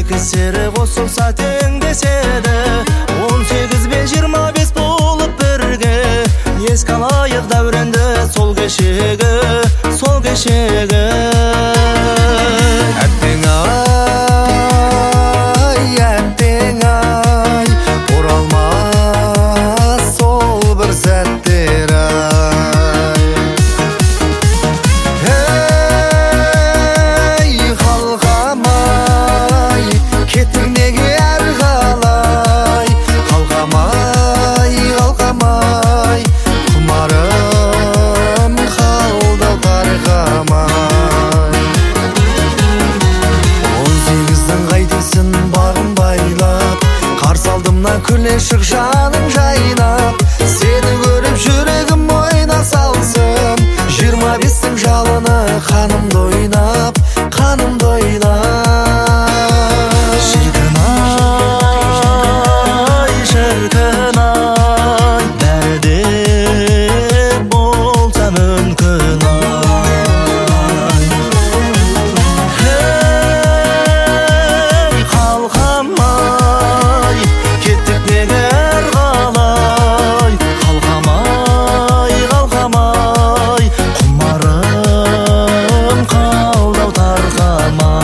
Екі сері қосылса теңдеседі 18 бен 25 болып бірге еске алайық дәуренді сол кешегі әттең ай оралмас сол бір сәттер ай қалқам ай кеттің неге әр қалай қалқам ай құмарым қалды тарқамай 18-дің қайтесің бағым байлап қарсы алдымнан күле шық жаның жайнап сені көріп жүрегім ойна салсын 25-тің жалыны қанымды ойнап шіркін ай бәрі де болса мүмкін ай қалқам ай кеттік неге әр қалай қалқам ай құмарым қалды тарқамай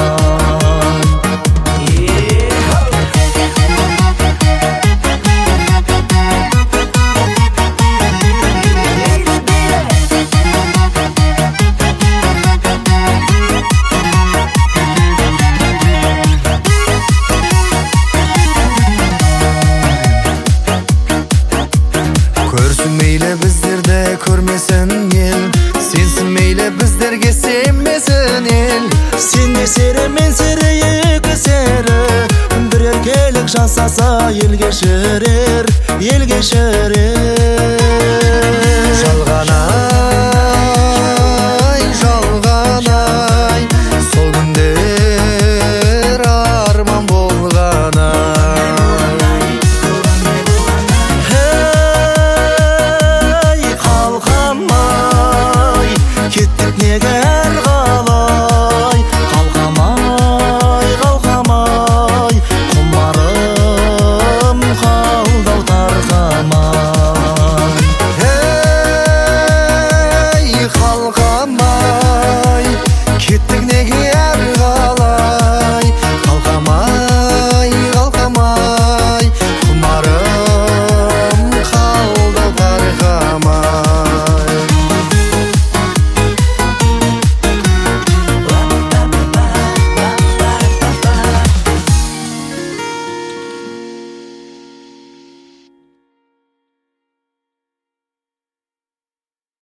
көрсін мейлі біздерді көрмесін ел сенсін мейлі біздерге сенмесін ел сенде сері мен сері екі сері бір еркелік жасаса ел кешірер